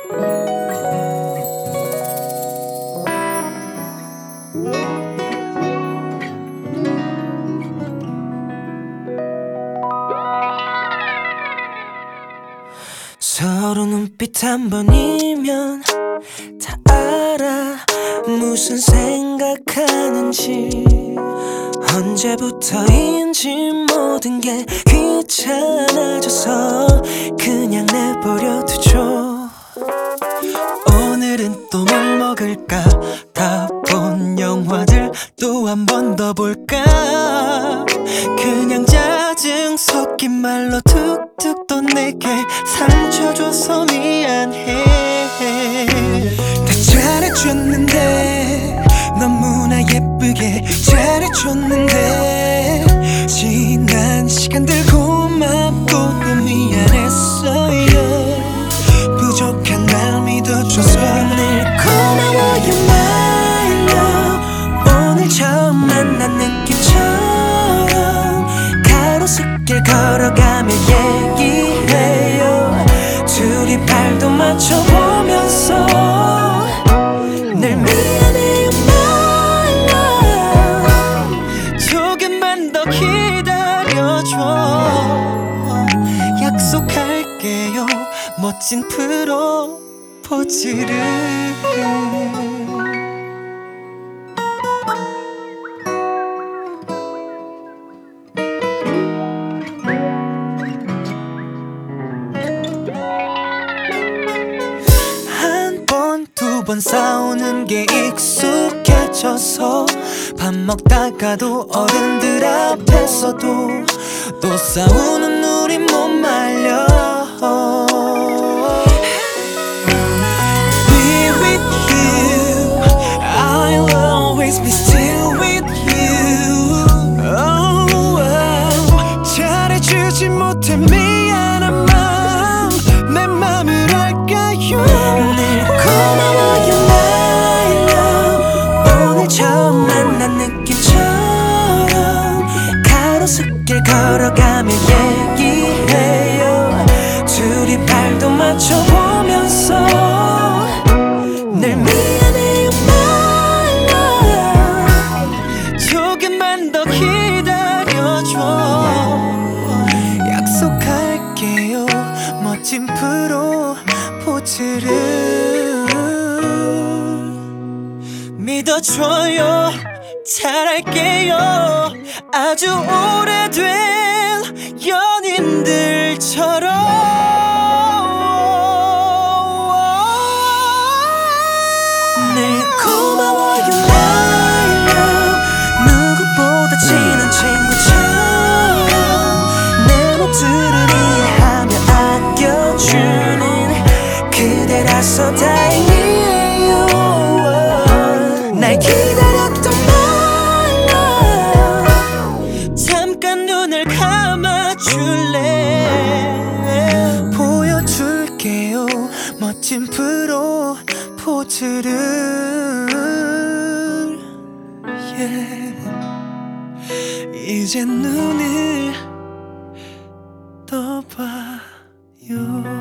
서로 눈빛 한 번이면 다 알아 무슨 생각하는지 언제부터인지 모든 게 귀찮아져서 그냥 내버려 두죠. 오늘은 또 뭘 먹을까 다 본 영화들 또 한 번 더 볼까 그냥 짜증 섞인 말로 툭툭 또 내게 상처줘서 미안해. 다 잘해줬는데 너무나 예쁘게 잘해줬는데 지난 시간들 고맙고 또 미안했어요. 부족한 날 믿어줘서 늘 고마워요 my love. 오늘 처음 만난 느낌처럼 가로수길 걸어가며 얘기해요. 둘이 발도 맞춰보면서 늘 미안해요 my love. 조금만 더 기다려줘. 약속할게요 멋진 프로포즈를. 한 번, 두 번 싸우는 게 익숙해져서 밥 먹다가도 어른들 앞에서도 또 싸우는 우리 못 말려. Be with you, I'll always be still with you. Oh, oh. 잘해주지 못해 미안한 마음 내 맘을 알까요. 늘 고마워요 my love. 오늘 처음 만난 느낌처럼 가로수길 걸어가며 얘기해요. 둘이 발도 맞춰보면서 늘 미안해요 my love. 조금만 더 기다려줘. 약속할게요 멋진 프로포즈를. 믿어줘요 잘할게요. 아주 오래된 연인들처럼. 늘 고마워요 my love. 누구보다 친한 친구처럼 내 몫들을 이해하며 아껴주는 그대라서 다행이에요. 날 기다렸던 my love. 잠깐 눈을 감아줄래. 보여줄게요 멋진 프로포즈를. yeah. 이제 눈을 떠봐요.